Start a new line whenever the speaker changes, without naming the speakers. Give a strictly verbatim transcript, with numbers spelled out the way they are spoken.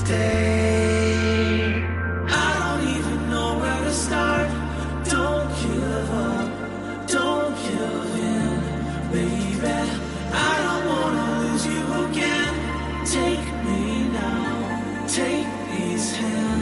stay. I don't even know where to start. Don't give up, don't give in, baby. I don't wanna lose you again. Take me now, take these hands.